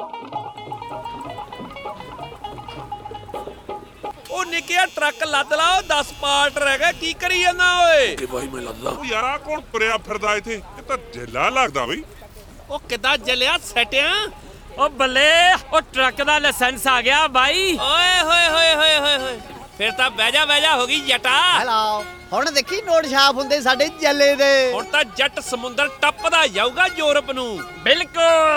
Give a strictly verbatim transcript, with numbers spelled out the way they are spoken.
ਉਹ ਨਿੱਕਿਆ ਟਰੱਕ ਲੱਦ ਲਾ, ਉਹ ਦਸ ਪਾਰਟ ਰਹਿ ਗਏ, ਕੀ ਕਰੀ ਜਾਂਦਾ ਓਏ? ਤੇ ਬਾਈ ਮੈਂ ਲੱਦਦਾ। ਉਹ ਯਾਰ ਆਹ ਕੌਣ ਤੁਰਿਆ ਫਿਰਦਾ ਇੱਥੇ? ਇਹ ਤਾਂ ਜੇਲਾ ਲੱਗਦਾ ਬਈ। ਉਹ ਕਿੱਦਾਂ ਜਲਿਆ ਸੈਟਿਆ? ਉਹ ਬੱਲੇ, ਉਹ ਟਰੱਕ ਦਾ ਲਾਇਸੈਂਸ ਆ ਗਿਆ ਬਾਈ। ਓਏ ਹੋਏ ਹੋਏ ਹੋਏ ਹੋਏ ਹੋਏ, ਫਿਰ ਤਾਂ ਬਹਿ ਜਾ ਬਹਿ ਜਾ ਹੋ ਗਈ ਜਟਾ। ਹੈਲੋ, ਹੁਣ ਦੇਖੀ ਨੋਟ ਛਾਪ ਹੁੰਦੇ ਸਾਡੇ ਜੱਲੇ ਦੇ। ਹੁਣ ਤਾਂ ਜੱਟ ਸਮੁੰਦਰ ਟੱਪਦਾ ਜਾਊਗਾ ਯੂਰਪ ਨੂੰ। ਬਿਲਕੁਲ।